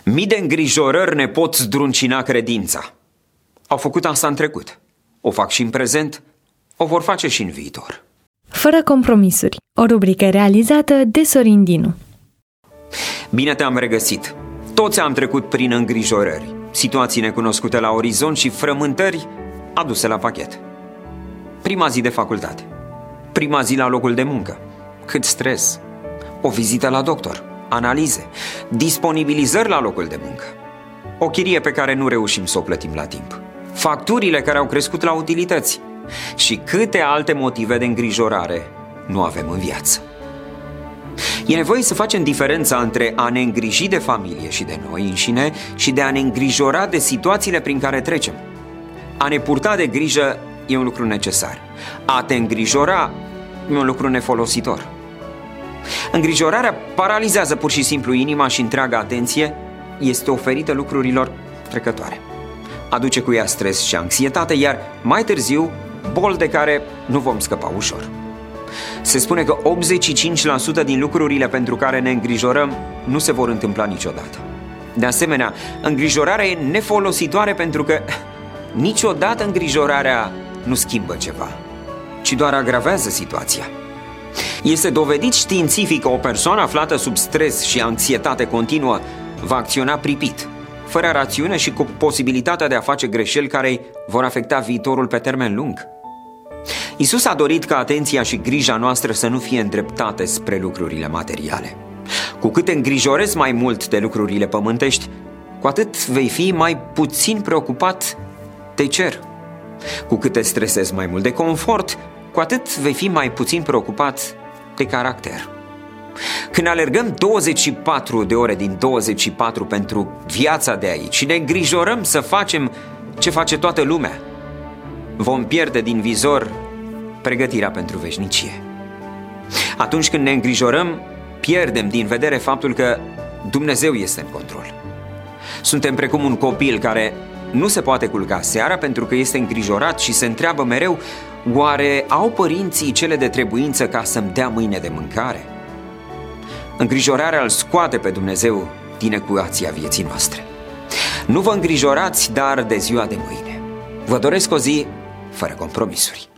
Mii de îngrijorări ne pot zdruncina credința. Au făcut asta în trecut, o fac și în prezent, o vor face și în viitor. Fără compromisuri, o rubrică realizată de Sorin Dinu. Bine te-am regăsit! Toți am trecut prin îngrijorări, situații necunoscute la orizont și frământări aduse la pachet. Prima zi de facultate, prima zi la locul de muncă, cât stres, o vizită la doctor, analize, disponibilizări la locul de muncă, o chirie pe care nu reușim să o plătim la timp, facturile care au crescut la utilități și câte alte motive de îngrijorare nu avem în viață. E nevoie să facem diferența între a ne îngriji de familie și de noi înșine și de a ne îngrijora de situațiile prin care trecem. A ne purta de grijă e un lucru necesar. A te îngrijora e un lucru nefolositor. Îngrijorarea paralizează pur și simplu inima și întreaga atenție este oferită lucrurilor trecătoare. Aduce cu ea stres și anxietate, iar mai târziu boli de care nu vom scăpa ușor. Se spune că 85% din lucrurile pentru care ne îngrijorăm nu se vor întâmpla niciodată. De asemenea, îngrijorarea e nefolositoare pentru că niciodată îngrijorarea nu schimbă ceva, ci doar agravează situația. Este dovedit științific că o persoană aflată sub stres și anxietate continuă va acționa pripit, fără rațiune și cu posibilitatea de a face greșeli care îi vor afecta viitorul pe termen lung. Iisus a dorit ca atenția și grija noastră să nu fie îndreptate spre lucrurile materiale. Cu cât te îngrijorezi mai mult de lucrurile pământești, cu atât vei fi mai puțin preocupat de cer. Cu cât te stresezi mai mult de confort, cu atât vei fi mai puțin preocupat de caracter. Când alergăm 24 de ore din 24 pentru viața de aici și ne îngrijorăm să facem ce face toată lumea, vom pierde din vizor pregătirea pentru veșnicie. Atunci când ne îngrijorăm, pierdem din vedere faptul că Dumnezeu este în control. Suntem precum un copil care nu se poate culca seara pentru că este îngrijorat și se întreabă mereu: oare au părinții cele de trebuință ca să-mi dea mâine de mâncare? Îngrijorarea îl scoate pe Dumnezeu din ecuația vieții noastre. Nu vă îngrijorați, dar de ziua de mâine. Vă doresc o zi fără compromisuri.